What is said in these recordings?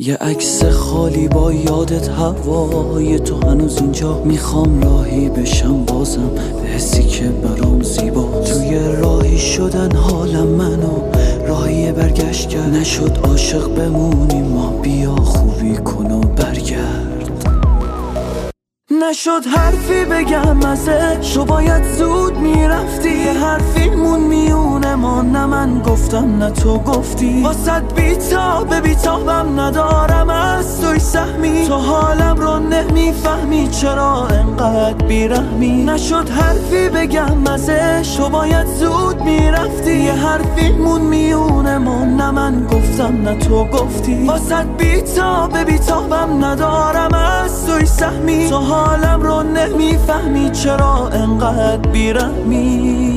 یه عکس خالی با یادت هوای تو هنوز اینجا. میخوام راهی بشم بازم به حسی که برام زیباست. توی راهی شدن حالم منو راهی برگشت کرد. نشد عاشق بمونیم ما، بیا خوبی کن و برگرد. نشد حرفی بگم ازش، تو باید زود میرفتی. یه حرفی مون میونه ما، نه من گفتم نه تو گفتی. واسد بیتابم ندارم از توی سهمی. تو حالم رو نمیفهمی چرا انقدر بیرحمی. نشد حرفی بگم ازش، تو باید زود میرفتی. یه حرفی مون میونه ما، نه من گفتم نه تو گفتی. واسد بیتابم ندارم از توی سهمی. تو حالم رو نمیفهمی چرا انقدر بیرحمی.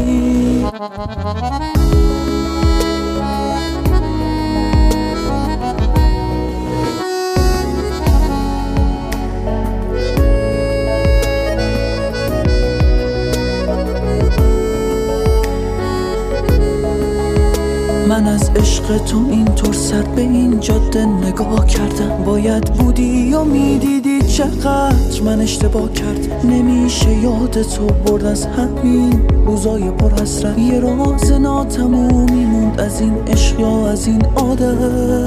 من از عشق تو اینطور سر به این جاده نگاه کردم. باید بودی و میدیدی چقدر من اشتباه کردم. نمیشه یاد تو برد از همین روزای پر حسرت. یه راز ناتمومی موند از این عشق یا از این عادت.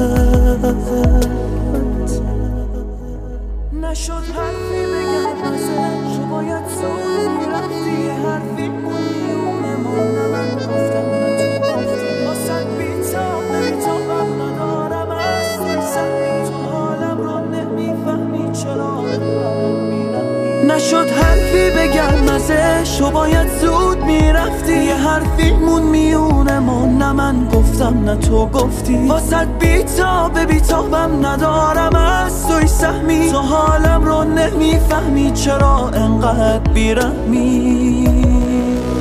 نشد حرفی بگم ازش، تو باید زود میرفتی. یه حرفی میونه ما، نه من گفتم نه تو گفتی. واسد بیتابم ندارم از توی سهمی. تو حالم رو نمیفهمی چرا میرم. نشد حرفی بگم ازش، تو باید زود میرفتی. یه حرفی مون میونه ما، نه من گفتم نه تو گفتی. واسد بیتابم ندارم از توی سهمی. تو حالم رو نمیفهمی چرا انقدر بیرحمی.